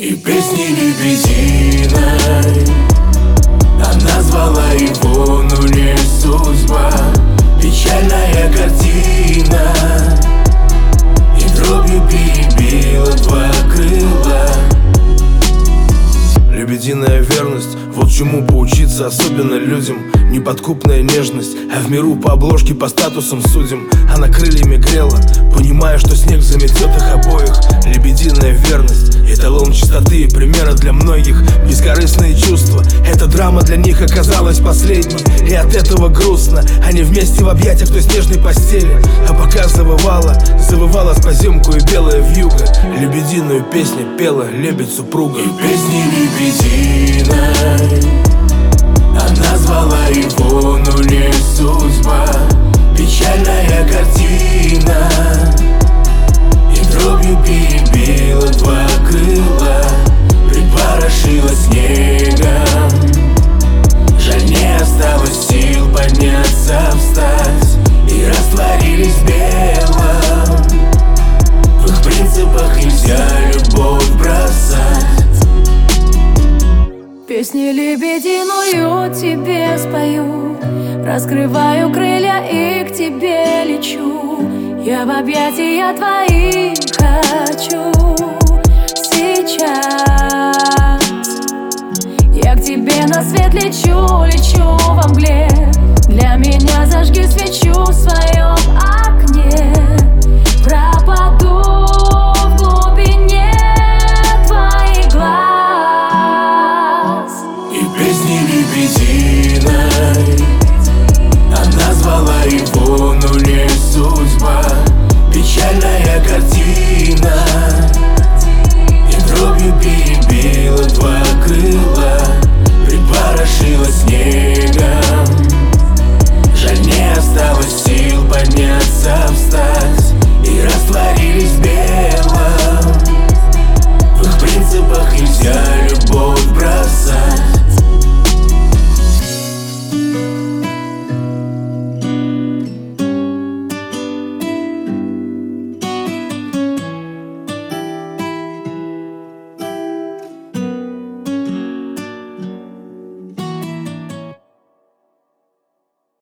И песни лебединой она звала его, но не судьба. Печальная картина и дробью перебила два крыла. Лебединая верность, вот чему поучиться особенно людям. Неподкупная нежность, а в миру по обложке, по статусам судим. Она крыльями грела, понимая, что снег заметет их обоих. Лебединая верность, эталон чистоты и примера для многих. Бескорыстные чувства, эта драма для них оказалась последней. И от этого грустно, они вместе в объятиях той снежной постели. А пока завывала с поземку и белая вьюга, лебединую песню пела лебедь супруга. И песни лебединой она звала его, но не судьба. Печальная картина и дробью перебила два крыла. Припорошила снегом, жаль, не осталось сил подняться, встать. И растворились в белом, в их принципах нельзя любовь бросать. Песни лебединую тебе спою, раскрываю крылья и к тебе лечу. Я в объятия твои хочу.